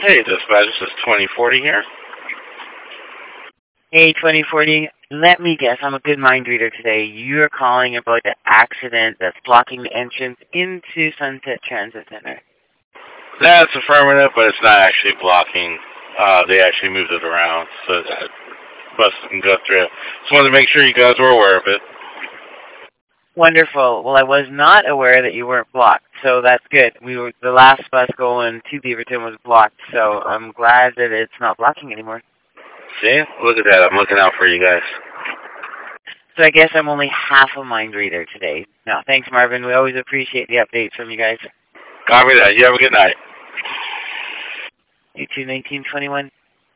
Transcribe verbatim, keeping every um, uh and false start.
Hey, dispatch, this is twenty forty here. Hey, twenty forty, let me guess, I'm a good mind reader today. You're calling about the accident that's blocking the entrance into Sunset Transit Center. That's affirmative, but it's not actually blocking. Uh, they actually moved it around so that bus can go through. Just wanted to make sure you guys were aware of it. Wonderful. Well, I was not aware that you weren't blocked, so that's good. We were the last bus going to Beaverton was blocked, so I'm glad that it's not blocking anymore. See? Look at that. I'm looking out for you guys. So I guess I'm only half a mind reader today. No, thanks, Marvin. We always appreciate the updates from you guys. Copy that. You have a good night. You too, nineteen twenty-one.